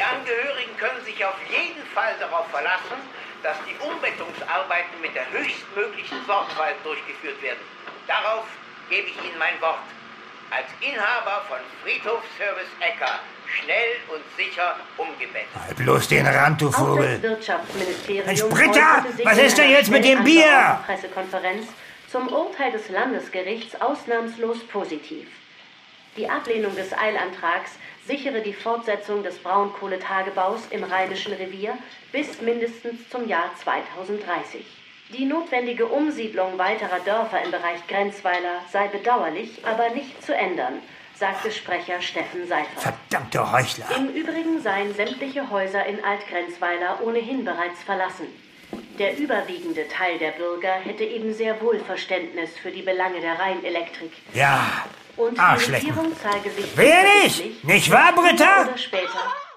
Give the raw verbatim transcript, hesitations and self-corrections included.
Die Angehörigen können sich auf jeden Fall darauf verlassen, dass die Umbettungsarbeiten mit der höchstmöglichen Sorgfalt durchgeführt werden. Darauf gebe ich Ihnen mein Wort. Als Inhaber von Friedhof Service Ecker schnell und sicher umgebettet. Halt bloß den Rand, du Vogel. Auch das Wirtschaftsministerium Mensch, Britta, was ist denn jetzt mit dem Bier? Pressekonferenz zum Urteil des Landesgerichts ausnahmslos positiv. Die Ablehnung des Eilantrags sichere die Fortsetzung des Braunkohletagebaus im Rheinischen Revier bis mindestens zum Jahr zweitausenddreißig. Die notwendige Umsiedlung weiterer Dörfer im Bereich Grenzweiler sei bedauerlich, aber nicht zu ändern, sagte Sprecher Steffen Seifert. Verdammte Heuchler! Im Übrigen seien sämtliche Häuser in Altgrenzweiler ohnehin bereits verlassen. Der überwiegende Teil der Bürger hätte eben sehr wohl Verständnis für die Belange der Rheinelektrik. Ja, Und die Arschlecken. Regierung zeige sich Wer nicht? Nicht wahr, Britta? oder später